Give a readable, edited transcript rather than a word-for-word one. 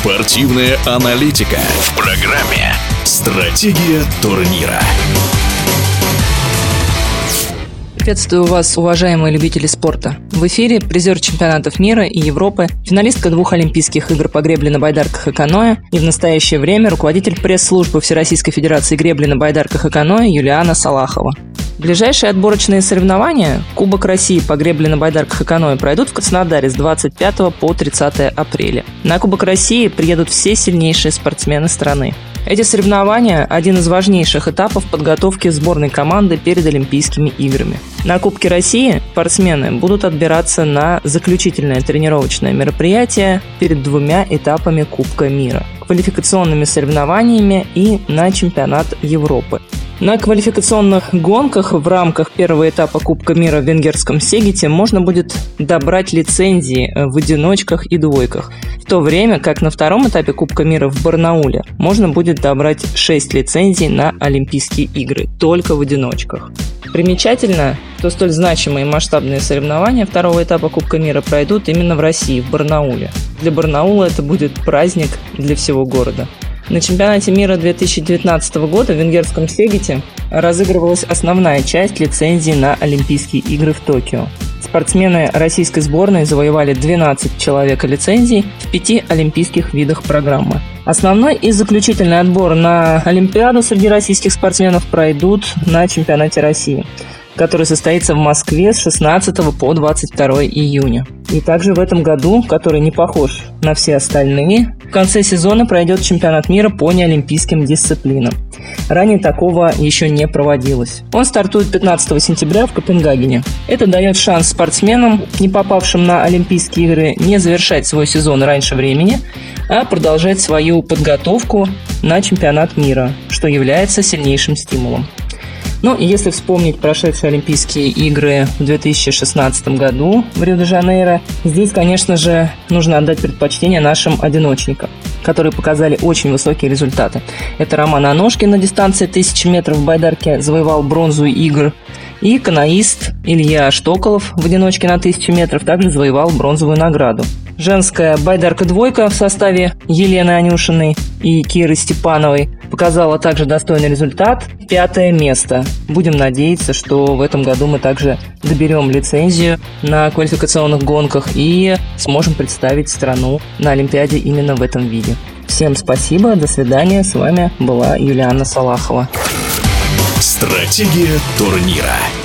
Спортивная аналитика в программе «Стратегия турнира». Приветствую вас, уважаемые любители спорта. В эфире призер чемпионатов мира и Европы, финалистка 2 Олимпийских игр по гребле на байдарках и каноэ и в настоящее время руководитель пресс-службы Всероссийской Федерации гребли на байдарках и каноэ Юлиана Салахова. Ближайшие отборочные соревнования Кубок России по гребле на байдарках и каноэ пройдут в Краснодаре с 25 по 30 апреля. На Кубок России приедут все сильнейшие спортсмены страны. Эти соревнования – один из важнейших этапов подготовки сборной команды перед Олимпийскими играми. На Кубке России спортсмены будут отбираться на заключительное тренировочное мероприятие перед 2 этапами Кубка мира – квалификационными соревнованиями и на чемпионат Европы. На квалификационных гонках в рамках первого этапа Кубка мира в венгерском Сегете можно будет добрать лицензии в одиночках и двойках, в то время как на втором этапе Кубка мира в Барнауле можно будет добрать 6 лицензий на Олимпийские игры, только в одиночках. Примечательно, что столь значимые и масштабные соревнования второго этапа Кубка мира пройдут именно в России, в Барнауле. Для Барнаула это будет праздник для всего города. На чемпионате мира 2019 года в венгерском Сегете разыгрывалась основная часть лицензий на Олимпийские игры в Токио. Спортсмены российской сборной завоевали 12 человек лицензий в 5 олимпийских видах программы. Основной и заключительный отбор на Олимпиаду среди российских спортсменов пройдут на чемпионате России, который состоится в Москве с 16 по 22 июня. И также в этом году, который не похож на все остальные, в конце сезона пройдет чемпионат мира по неолимпийским дисциплинам. Ранее такого еще не проводилось. Он стартует 15 сентября в Копенгагене. Это дает шанс спортсменам, не попавшим на Олимпийские игры, не завершать свой сезон раньше времени, а продолжать свою подготовку на чемпионат мира, что является сильнейшим стимулом. Ну и если вспомнить прошедшие Олимпийские игры в 2016 году в Рио-де-Жанейро, здесь, конечно же, нужно отдать предпочтение нашим одиночникам, которые показали очень высокие результаты. Это Роман Аношкин на дистанции 1000 метров в байдарке завоевал бронзу игр, и каноист Илья Штоколов в одиночке на 1000 метров также завоевал бронзовую награду. Женская байдарка-двойка в составе Елены Анюшиной и Киры Степановой показала также достойный результат – 5-е место. Будем надеяться, что в этом году мы также доберем лицензию на квалификационных гонках и сможем представить страну на Олимпиаде именно в этом виде. Всем спасибо, до свидания. С вами была Юлиана Салахова. Стратегия турнира.